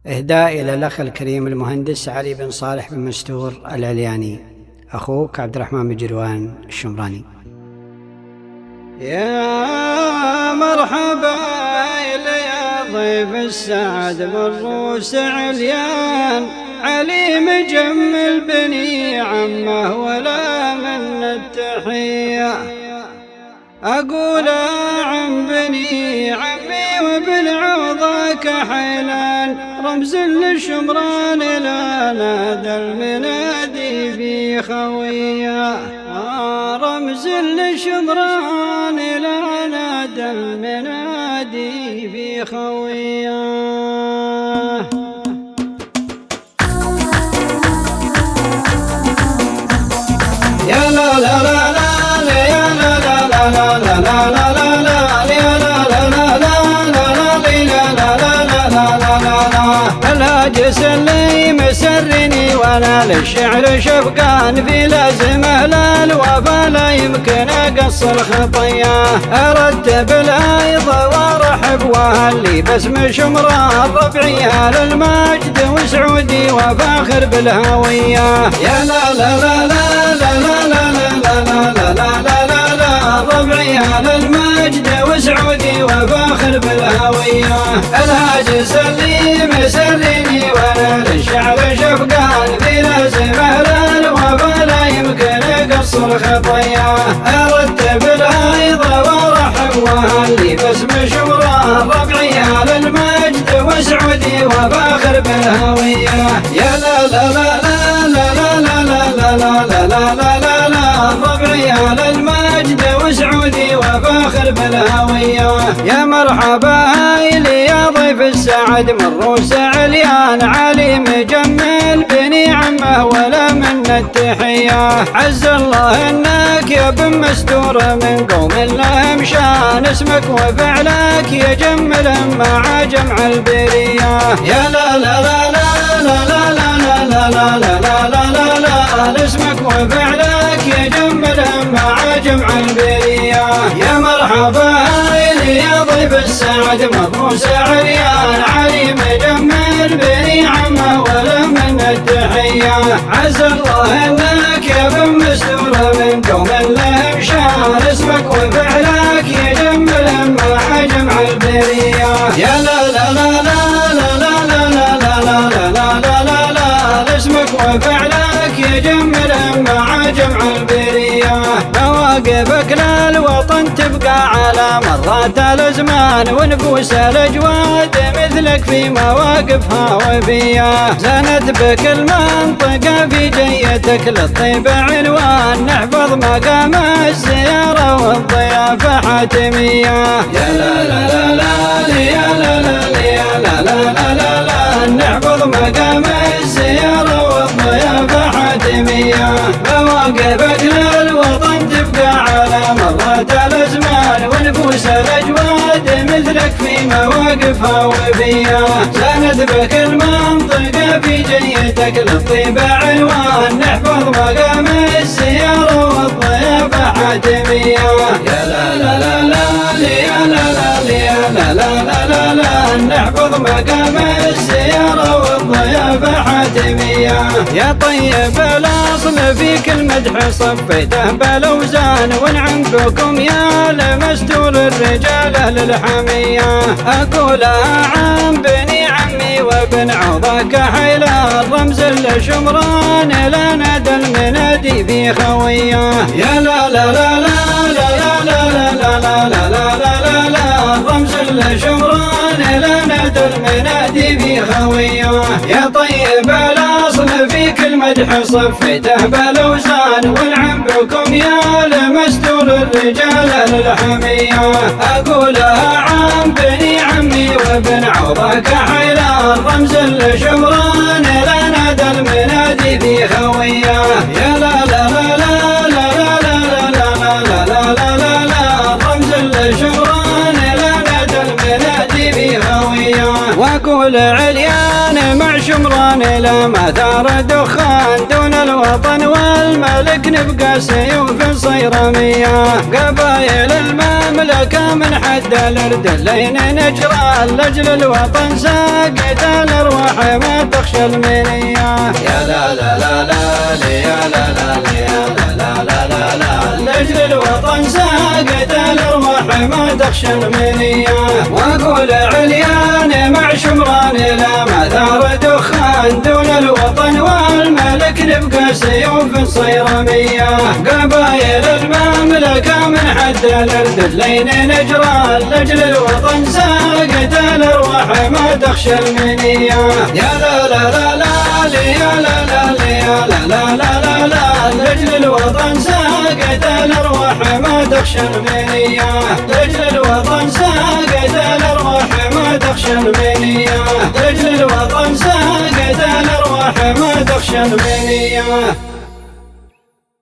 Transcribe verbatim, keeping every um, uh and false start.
إهداء إلى الأخ الكريم المهندس علي بن صالح بن مستور العلياني، أخوك عبد الرحمن بن جروان الشمراني. يا مرحبا يا ضيف السعد من روس عليان، علي مجمل بني عمه ولا من التحية. أقول عن بني عمي وابن عوضك حيلان، رمز للشمران لا نادى المنادي في خويه. رمز للشمران لا نادى المنادي في خويه. يا لا لا لا لا يا لا لا لا لا لا لا لا لا لا يا لا لا لا لا لا لا لا لا لا لا. الهاجس اللي مسرني وانا للشعر شفقان، في لازمه للوفا لا يمكن اقص الخطيه. ارتب الايض وارحب واهلي باسم شمران، ربعي للمجد وسعودي وفاخر بالهويه. يا لا لا لا لا لا لا لا لا لا لا لا لا، ربعي للمجد وسعودي وفاخر بالهويه. الهاجس اللي مسرني وانا للشعر شفقان، في لازمه للوفا لا يمكن قص الخطيه. ارتب الايض وارحب واهلي باسم شمران، ربعي للمجد وسعودي وفاخر بالهويه. يا لا لا لا لا لا لا لا لا لا لا لا لا لا، ربعي للمجد وسعودي وفاخر بالهويه. يا مرحبا لي يا ضيف السعد من روس عليان، علي مجمل بني عمه ولا من التحيه. عز الله انك يا بن مستور من قوم لهم شان، اسمك وفعلك يجمل مع جمع البريه. يا لا لا لا لا لا لا لا لا لا لا لا لا لا لا، اسمك وفعلك يجمل مع جمع البريه. يا مرحبا يا ضيف السعد من روس عليان، علي مجمل بني عمه ولا من التحيه. عز الله انك يا بن مستور من قوم لهم شان، اسمك وفعلك يجمل مع جمع البريه. يا لا لا لا لا لا لا لا لا لا لا لا لا لا، اسمك وفعلك يجمل مع جمع البريه. مواقفك للوطن تبقى على مرات الازمان، ونفوس الاجواد مثلك في مواقفها وفيه. زانت بك المنطقه في جيتك للطيب عنوان، نحفظ مقام الزياره والضيافه حاتميه. يا لا لا لا لا يا لا لا يا لا لا لا لا، نحفظ مقام الزياره والضيافه حاتميه. مواقفك للوطن تبقى على مرات الازمان، ونفوس الاجواد مثلك في مواقفها وفيه. زانت بك المنطقه في جيتك للطيب عنوان، نحفظ مقام الزياره والضيافه حاتميه. يا لا لا لا لا يا لا لا يا لا لا لا لا، نحفظ مقام الزياره والضيافه حاتميه. يا طيب الاصل فيك المدح صفيته بالاوزان، ونعم بكم يا لمستور الرجال اهل الحميه. اقولها عن بني عمي وابن عوضك حيلان، رمز للشمران لا نادى المنادي في خويه. يا لا لا لا لا لا لا لا لا لا لا لا لا، رمز للشمران لا نادى المنادي في خويه. يا طيب الاصل فيك المدح صفيته بالاوزان، ونعم بكم يا لمستور الرجال اهل الحميه. اقولها عن بني عمي وابن عوضك حيلان، رمز للشمران لا نادى المنادي في خويه. يا لا لا لا لا لا لا لا لا لا لا لا لا، رمز للشمران لا نادى المنادي في خويه. واقول عليان مع شمران لا ما ثار دخان، دون الوطن والملك نبقى سيوف صيرميه. قبايل المملكه من حد الارض لين نجران، لاجل الوطن ساقت الارواح الأرواح ما تخشى المنية. يا لا لا لا لا يا لا لا يا لا لا لا لا لأجل الوطن ساقت الأرواح ما تخشى المنية. وأقول عليان مع شمران لا مثار دخان دون الوطن والملك نبقى سيوف صيرمية. قبايل المملكة من حد للدلين نجران لأجل الوطن ساقت الأرواح ما تخشى المنية. يا لا لا لا لا يا لا لا يا لا لا لا لا لأجل الوطن ساقت الأرواح ما تخشى المنية. لأجل الوطن ساقت الأرواح ما تخشى المنية. لأجل الوطن ساقت الأرواح ما تخشى المنية.